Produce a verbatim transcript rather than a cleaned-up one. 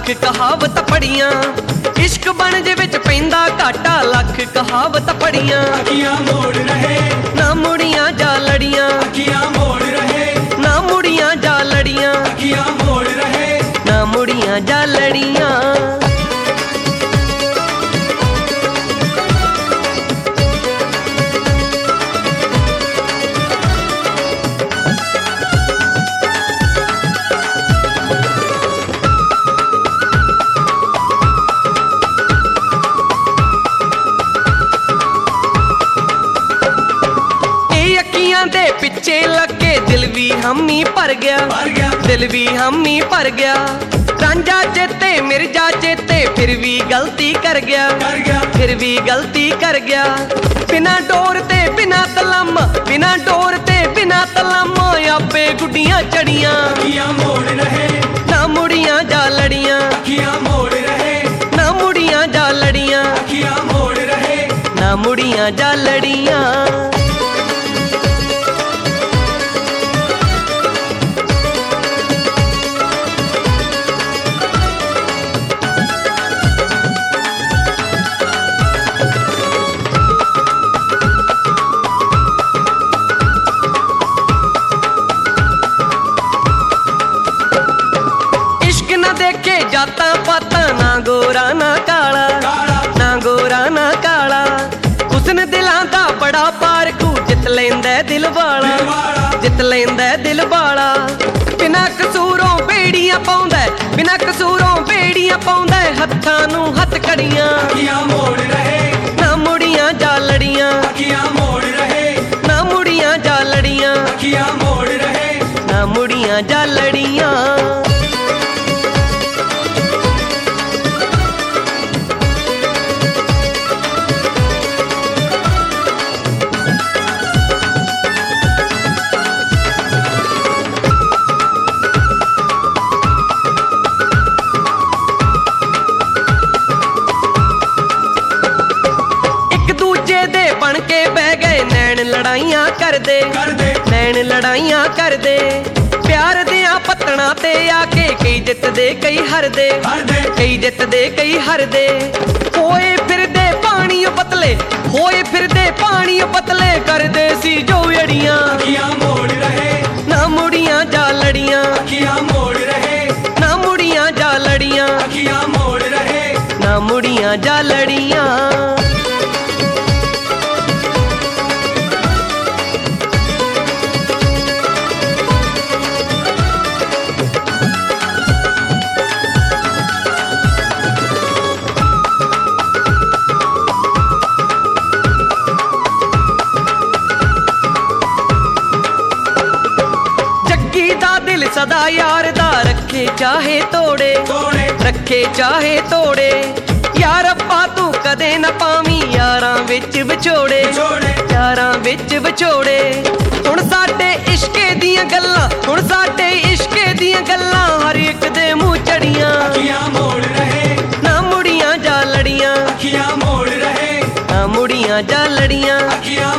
कहावत पढ़ियां, इश्क बनज विच पैंदा घाटा लख कहावत पढ़ियां। अखियां मोड़ रहे ना मुड़ियां जा लड़ियां, अखियां मोड़ रहे ना मुड़ियां जा लड़ियां, अखियां मोड़ रहे ना मुड़ियां जा लड़ियां। दे पिछे लगे दिल भी हमी भर गया, भर गया दिल भी हमी भर गया। रांझा चेते मिर्जा चेते फिर भी गलती कर गया, कर गया फिर भी गलती कर गया। बिना डोर ते बिना तलम, बिना डोर ते बिना तलम आपे गुड्डियां चढ़ियां। अखियां मोड़ रहे ना मुड़ियां जा लड़ियां, अखियां मोड़ रहे ना मुड़ियां जा लड़ियां, अखियां मोड़ रहे ना मुड़ियां जा लड़ियां। देखे जाता पाता ना गोरा ना काला, ना गोरा ना काला। हुस्न दिलां दा बड़ा पारखू जित लेंदा दिल वाला, जित लेंदा दिल वाला। बिना कसूरों बेड़ियां पाउंदा, बिना कसूरों बेड़ियां पाउंदा हत्थां नूं हथ कड़ियां। अखियां मोड़ रहे ना मुड़ियां जा लड़ियां, अखियां मोड़ रहे ना मुड़ियां जा लड़ियां, अखियां मोड़ रहे ना मुड़ियां जा लड़ियां। बन के बह गए नैन लड़ाइयां कर दे, कर दे नैन लड़ाइयां कर दे। प्यार दियां पत्तना ते आके कई जित दे कई हर दे, हर दे कई जित दे कई हर दे। होए फिर दे पानी पतले, होए फिर दे पानी पतले कर दे सी जो अड़ियां। अखियां मोड़ रहे ना मुड़ियां जा लड़ियां, अखियां मोड़ रहे ना मुड़ियां जा लड़ियां, अखियां मोड़ रहे ना मुड़ियां जा लड़ियां। सदा यार दा रखे चाहे तोड़े, तोड़े रखे चाहे तोड़े। यार अप्पा तू कदे न पावी यारां विच विछोड़े, यारां विच विछोड़े। हुण साडे इश्के दियां गल्लां, हुण साडे इश्के दियां गल्लां हर एक दे मुंह चढ़ियां। अखियां मोड़ रहे ना मुड़ियां जा लड़ियां, अखियां मोड़ रहे ना मुड़ियां जा लड़ियां, अखियां